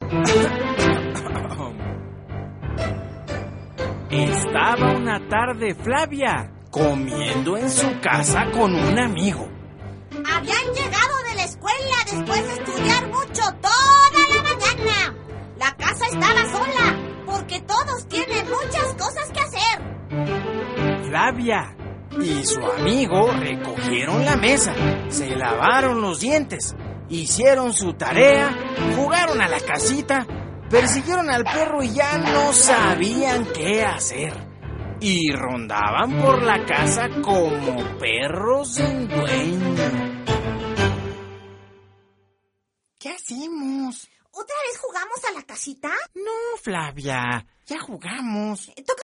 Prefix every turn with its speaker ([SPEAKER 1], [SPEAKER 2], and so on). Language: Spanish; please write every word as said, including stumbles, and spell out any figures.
[SPEAKER 1] Estaba una tarde Flavia comiendo en su casa con un amigo.
[SPEAKER 2] Habían llegado de la escuela después de estudiar mucho toda la mañana. La casa estaba sola porque todos tienen muchas cosas que hacer.
[SPEAKER 1] Flavia y su amigo recogieron la mesa, se lavaron los dientes, hicieron su tarea, jugaron a la casita, persiguieron al perro y ya no sabían qué hacer. Y rondaban por la casa como perros sin dueño. ¿Qué hacemos?
[SPEAKER 2] ¿Otra vez jugamos a la casita?
[SPEAKER 1] No, Flavia, ya jugamos.
[SPEAKER 2] Toca